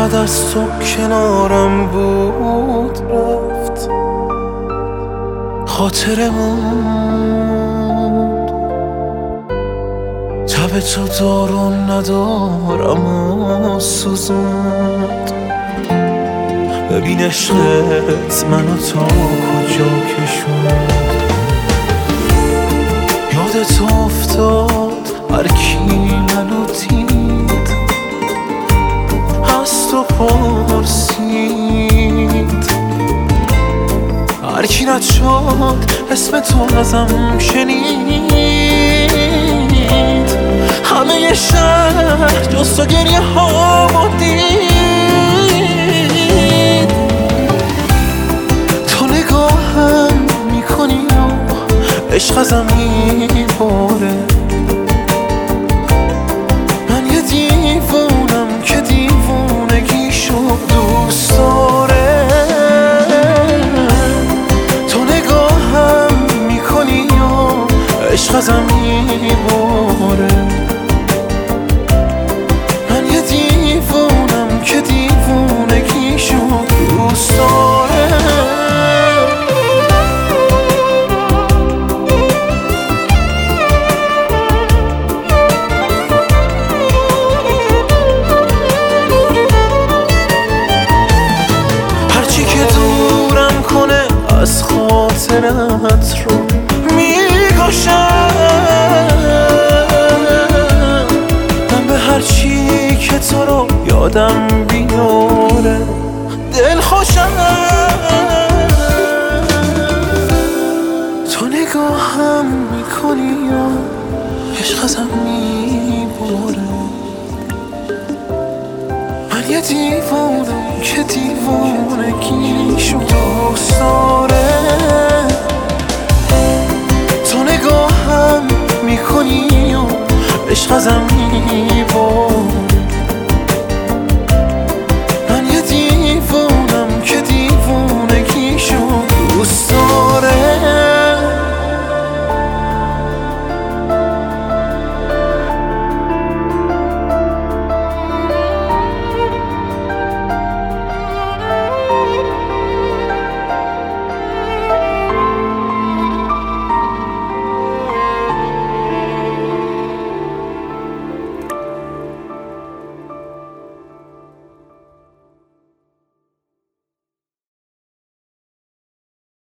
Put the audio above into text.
چقدر از تو کنارم بود رفت، خاطرمون تب تو دارو ندارم و سوزوند. ببین عشقت منو تا کجا کشوند. یادت افتاد هر کی منو دید از تو پرسید، هر کی رد شد اسم تو ازم شنید. همه شهر جز تو گریه ها دید. تو نگاهم میکنی و عشق ازم میباره. من یه دیوونم که دیوونگیشو دوست داره. تو نگاهم میکنی و عشق ازم میباره. من یه دیوونم که دیوونگیشو دوست داره. از خاطرت رو میکشم. من به هر چی که تو رو یادم بیاره دل خوشم. تو نگاهم میکنی و عشق ازم میباره. من یه دیوونم که دیوونگی شد